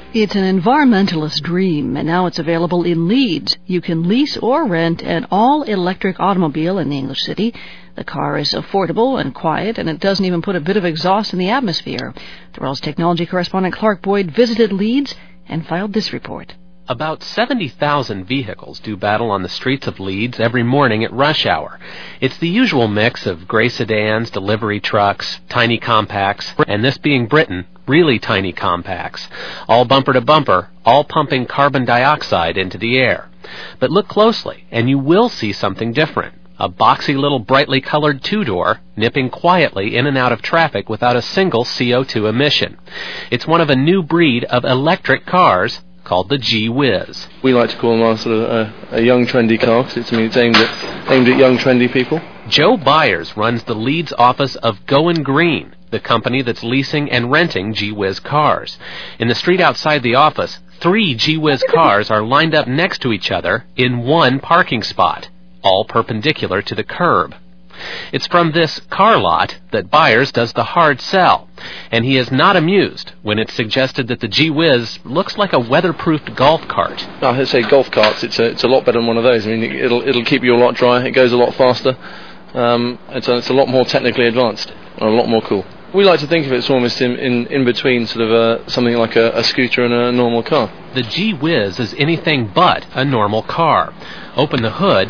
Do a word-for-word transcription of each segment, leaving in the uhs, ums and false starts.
It's an environmentalist dream, and now it's available in Leeds. You can lease or rent an all-electric automobile in the English city. The car is affordable and quiet, and it doesn't even put a bit of exhaust in the atmosphere. The World's technology correspondent Clark Boyd visited Leeds and filed this report. About seventy thousand vehicles do battle on the streets of Leeds every morning at rush hour. It's the usual mix of grey sedans, delivery trucks, tiny compacts, and this being Britain, really tiny compacts, all bumper to bumper, all pumping carbon dioxide into the air. But look closely, and you will see something different. A boxy little brightly colored two-door, nipping quietly in and out of traffic without a single C O two emission. It's one of a new breed of electric cars called the Gee Whiz. We like to call them our sort of uh, a young trendy car because it's, I mean, it's aimed at, aimed at young trendy people. Joe Byers runs the Leeds office of Going Green, the company that's leasing and renting Gee Whiz cars. In the street outside the office, three Gee Whiz cars are lined up next to each other in one parking spot, all perpendicular to the curb. It's from this car lot that Byers does the hard sell, and he is not amused when it's suggested that the Gee Whiz looks like a weatherproofed golf cart. No, I'd say golf carts, it's a, it's a lot better than one of those. I mean, it'll, it'll keep you a lot drier, it goes a lot faster, um, it's, a, it's a lot more technically advanced, and a lot more cool. We like to think of it as almost in, in, in between sort of a, something like a, a scooter and a normal car. The Gee Whiz is anything but a normal car. Open the hood,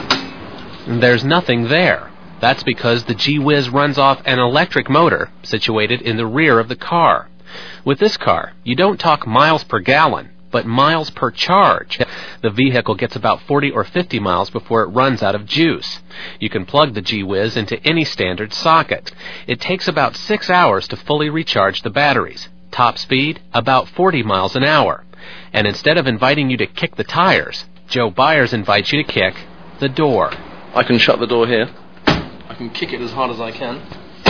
and there's nothing there. That's because the Gee Whiz runs off an electric motor situated in the rear of the car. With this car, you don't talk miles per gallon, but miles per charge. The vehicle gets about forty or fifty miles before it runs out of juice. You can plug the Gee Whiz into any standard socket. It takes about six hours to fully recharge the batteries. Top speed, about forty miles an hour. And instead of inviting you to kick the tires, Joe Byers invites you to kick the door. I can shut the door here. I can kick it as hard as I can.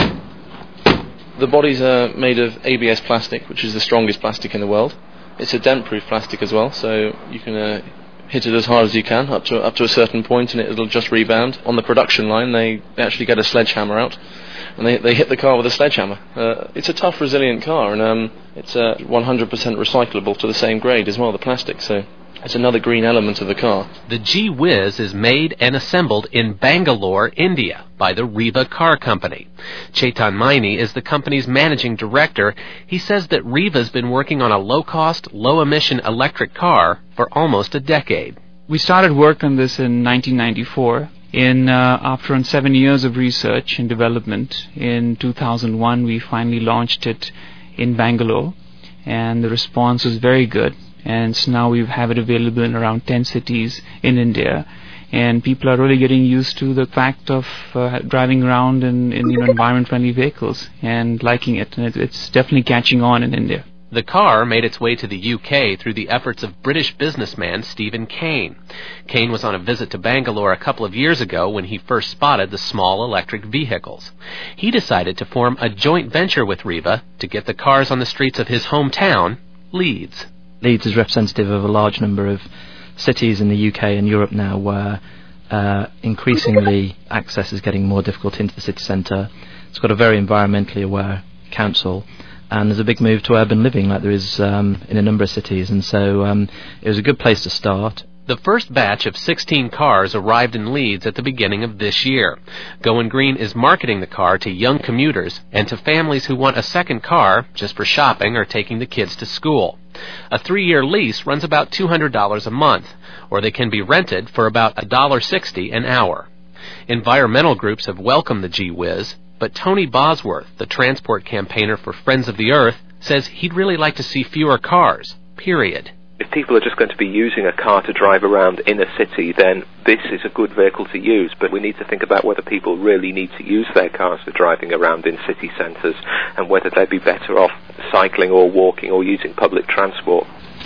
The body's uh, made of A B S plastic, which is the strongest plastic in the world. It's a dent-proof plastic as well, so you can uh, hit it as hard as you can, up to up to a certain point, and it'll just rebound. On the production line, they actually get a sledgehammer out, and they, they hit the car with a sledgehammer. Uh, it's a tough, resilient car, and um, it's uh, one hundred percent recyclable to the same grade as well, the plastic, so it's another green element of the car. The Gee Whiz is made and assembled in Bangalore, India, by the Riva Car Company. Chetan Maini is the company's managing director. He says that Riva's been working on a low-cost, low-emission electric car for almost a decade. We started work on this in nineteen ninety-four. In uh, after seven years of research and development, in two thousand one we finally launched it in Bangalore, and the response was very good. And so now we have it available in around ten cities in India, and people are really getting used to the fact of uh, driving around in, in you know, environment-friendly vehicles and liking it, and it, it's definitely catching on in India. The car made its way to the U K through the efforts of British businessman Stephen Kane. Kane was on a visit to Bangalore a couple of years ago when he first spotted the small electric vehicles. He decided to form a joint venture with Riva to get the cars on the streets of his hometown, Leeds. Leeds is representative of a large number of cities in the U K and Europe now where uh, increasingly access is getting more difficult into the city centre. It's got a very environmentally aware council, and there's a big move to urban living like there is um, in a number of cities, and so um, it was a good place to start. The first batch of sixteen cars arrived in Leeds at the beginning of this year. Going Green is marketing the car to young commuters and to families who want a second car just for shopping or taking the kids to school. A three-year lease runs about two hundred dollars a month, or they can be rented for about one dollar sixty an hour. Environmental groups have welcomed the Gee Whiz, but Tony Bosworth, the transport campaigner for Friends of the Earth, says he'd really like to see fewer cars, period. If people are just going to be using a car to drive around in a city, then this is a good vehicle to use, but we need to think about whether people really need to use their cars for driving around in city centres, and whether they'd be better off cycling or walking or using public transport.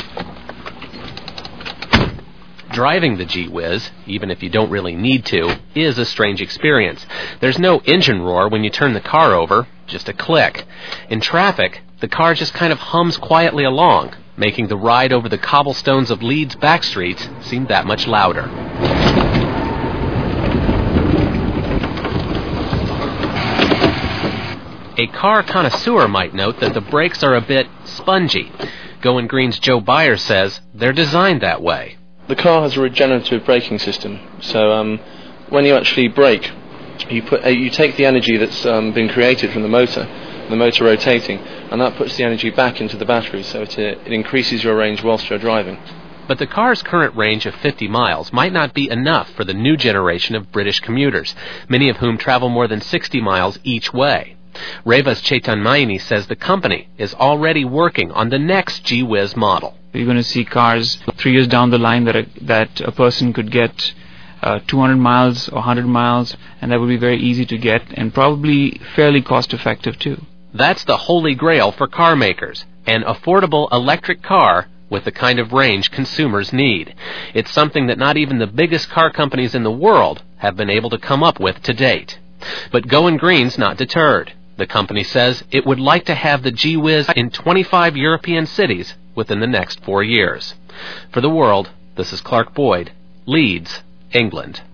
Driving the Gee Whiz, even if you don't really need to, is a strange experience. There's no engine roar when you turn the car over, just a click. In traffic, the car just kind of hums quietly along, making the ride over the cobblestones of Leeds' back streets seem that much louder. A car connoisseur might note that the brakes are a bit spongy. Going Green's Joe Byers says they're designed that way. The car has a regenerative braking system, so um, when you actually brake, you put uh, you take the energy that's um, been created from the motor, the motor rotating, and that puts the energy back into the battery, so it, uh, it increases your range whilst you're driving. But the car's current range of fifty miles might not be enough for the new generation of British commuters, many of whom travel more than sixty miles each way. Reva's Chetan Maini says the company is already working on the next G-Wiz model. You're going to see cars three years down the line that a, that a person could get uh, two hundred miles or one hundred miles, and that would be very easy to get and probably fairly cost-effective too. That's the holy grail for car makers, an affordable electric car with the kind of range consumers need. It's something that not even the biggest car companies in the world have been able to come up with to date. But Going Green's not deterred. The company says it would like to have the G-Wiz in twenty-five European cities within the next four years. For The World, this is Clark Boyd, Leeds, England.